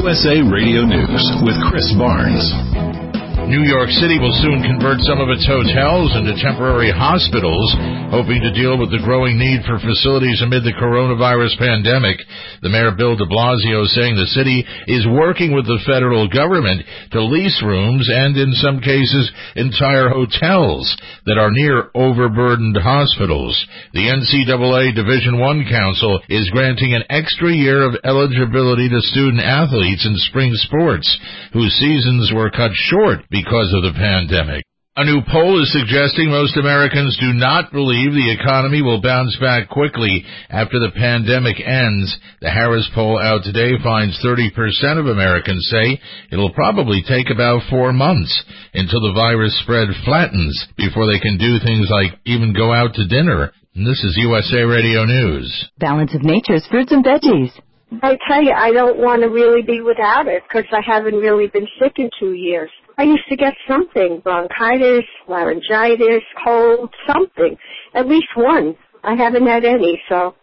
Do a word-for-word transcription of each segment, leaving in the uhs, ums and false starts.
U S A Radio News with Chris Barnes. New York City will soon convert some of its hotels into temporary hospitals, hoping to deal with the growing need for facilities amid the coronavirus pandemic. The mayor, Bill de Blasio, saying the city is working with the federal government to lease rooms and, in some cases, entire hotels that are near overburdened hospitals. The N C double A Division I Council is granting an extra year of eligibility to student athletes in spring sports whose seasons were cut short because of the pandemic. A new poll is suggesting most Americans do not believe the economy will bounce back quickly after the pandemic ends. The Harris poll out today finds thirty percent of Americans say it'll probably take about four months until the virus spread flattens before they can do things like even go out to dinner. And this is U S A Radio News. Balance of Nature's fruits and veggies. I tell you, I don't want to really be without it because I haven't really been sick in two years. I used to get something, bronchitis, laryngitis, cold, something, at least one. I haven't had any, so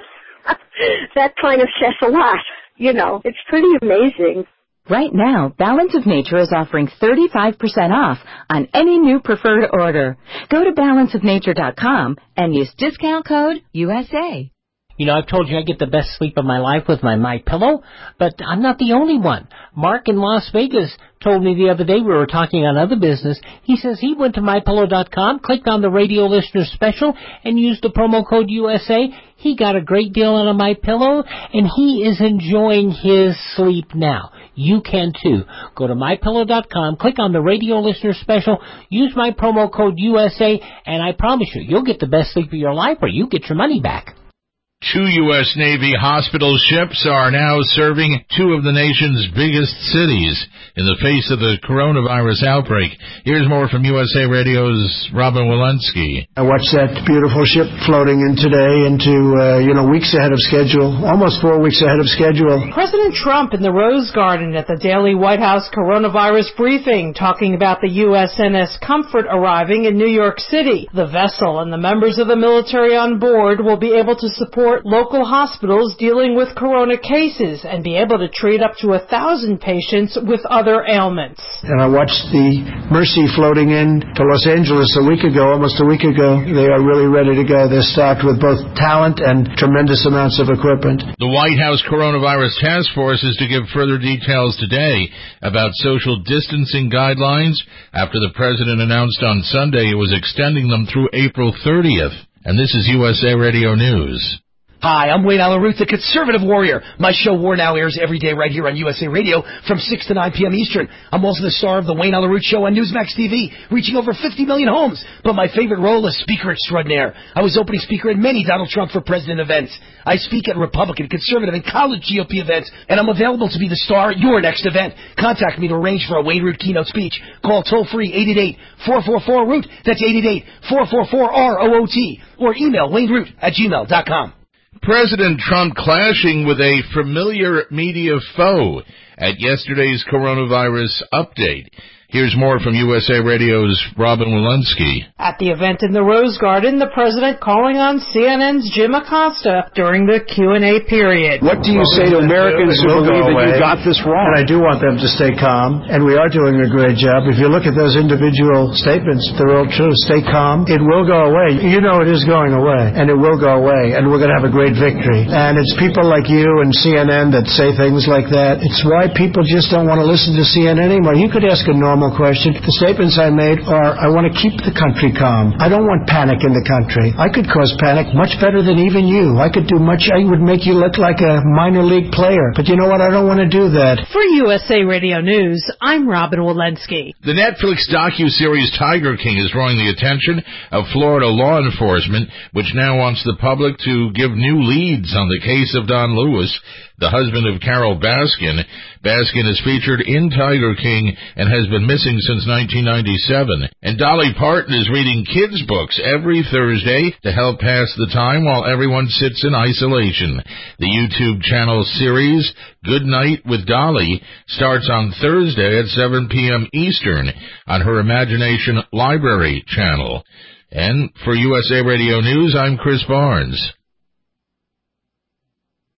that kind of says a lot. You know, it's pretty amazing. Right now, Balance of Nature is offering thirty-five percent off on any new preferred order. Go to balance of nature dot com and use discount code U S A. You know, I've told you I get the best sleep of my life with my MyPillow, but I'm not the only one. Mark in Las Vegas told me the other day, we were talking on other business, he says he went to my pillow dot com, clicked on the radio listener special, and used the promo code U S A. He got a great deal on a MyPillow, and he is enjoying his sleep now. You can too. Go to my pillow dot com, click on the radio listener special, use my promo code U S A, and I promise you, you'll get the best sleep of your life or you get your money back. Two U S Navy hospital ships are now serving two of the nation's biggest cities in the face of the coronavirus outbreak. Here's more from U S A Radio's Robin Walensky. I watched that beautiful ship floating in today into, uh, you know, weeks ahead of schedule, almost four weeks ahead of schedule. President Trump in the Rose Garden at the daily White House coronavirus briefing, talking about the U S N S Comfort arriving in New York City. The vessel and the members of the military on board will be able to support local hospitals dealing with corona cases and be able to treat up to a thousand patients with other ailments. And I watched the Mercy floating in to Los Angeles a week ago, almost a week ago. They are really ready to go. They're stocked with both talent and tremendous amounts of equipment. The White House Coronavirus Task Force is to give further details today about social distancing guidelines after the president announced on Sunday it was extending them through April thirtieth. And this is U S A Radio News. Hi, I'm Wayne Allen Root, the Conservative Warrior. My show War Now airs every day right here on U S A Radio from six to nine p.m. Eastern. I'm also the star of the Wayne Allen Root Show on Newsmax T V, reaching over fifty million homes. But my favorite role is Speaker Extraordinaire. I was opening speaker at many Donald Trump for President events. I speak at Republican, Conservative, and college G O P events, and I'm available to be the star at your next event. Contact me to arrange for a Wayne Root keynote speech. Call toll-free eight eight eight, four four four, root. That's eight eight eight, four four four, R O O T. Or email wayne root at gmail dot com. President Trump clashing with a familiar media foe at yesterday's coronavirus update. Here's more from U S A Radio's Robin Walensky. At the event in the Rose Garden, the president calling on C N N's Jim Acosta during the Q and A period. What do you say to Americans who believe that you got this wrong? And I do want them to stay calm, and we are doing a great job. If you look at those individual statements, they're all true. Stay calm. It will go away. You know it is going away, and it will go away, and we're going to have a great victory. And it's people like you and C N N that say things like that. It's why people just don't want to listen to C N N anymore. You could ask a normal question. The statements I made are, I want to keep the country calm. I don't want panic in the country. I could cause panic much better than even you. I could do much, I would make you look like a minor league player. But you know what? I don't want to do that. For U S A Radio News, I'm Robin Walensky. The Netflix docuseries Tiger King is drawing the attention of Florida law enforcement, which now wants the public to give new leads on the case of Don Lewis, the husband of Carol Baskin. Baskin is featured in Tiger King and has been missing since nineteen ninety-seven. And Dolly Parton is reading kids' books every Thursday to help pass the time while everyone sits in isolation. The YouTube channel series Good Night with Dolly starts on Thursday at seven p.m. Eastern on her Imagination Library channel. And for U S A Radio News, I'm Chris Barnes.